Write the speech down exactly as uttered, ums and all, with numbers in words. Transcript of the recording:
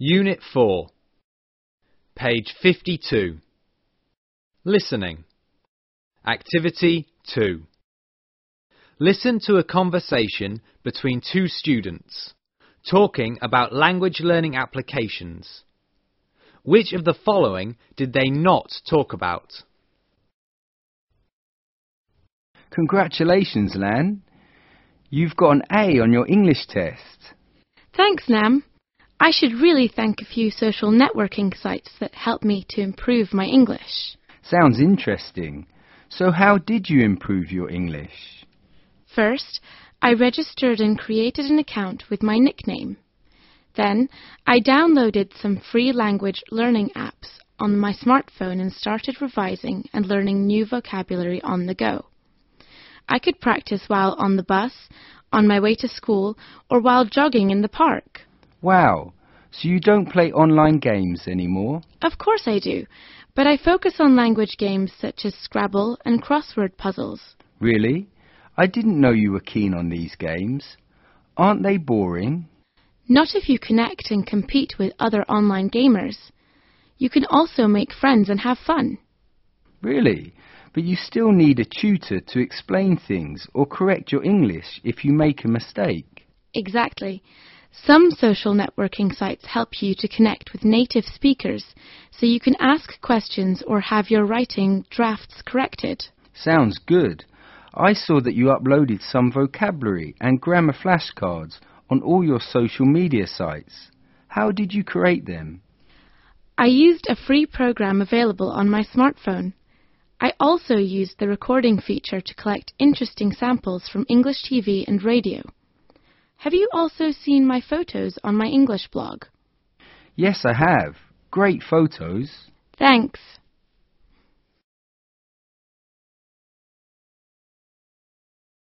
Unit four, page fifty-two. Listening. Activity two. Listen to a conversation between two students, talking about language learning applications. Which of the following did they not talk about? Congratulations, Lan. You've got an A on your English test. Thanks, Nam. I should really thank a few social networking sites that helped me to improve my English. Sounds interesting. So how did you improve your English? First, I registered and created an account with my nickname. Then, I downloaded some free language learning apps on my smartphone and started revising and learning new vocabulary on the go. I could practice while on the bus, on my way to school, or while jogging in the park. Wow, so you don't play online games anymore? Of course I do, but I focus on language games such as Scrabble and crossword puzzles. Really? I didn't know you were keen on these games. Aren't they boring? Not if you connect and compete with other online gamers. You can also make friends and have fun. Really? But you still need a tutor to explain things or correct your English if you make a mistake. Exactly. Some social networking sites help you to connect with native speakers, so you can ask questions or have your writing drafts corrected. Sounds good. I saw that you uploaded some vocabulary and grammar flashcards on all your social media sites. How did you create them? I used a free program available on my smartphone. I also used the recording feature to collect interesting samples from English T V and radio. Have you also seen my photos on my English blog? Yes, I have. Great photos. Thanks.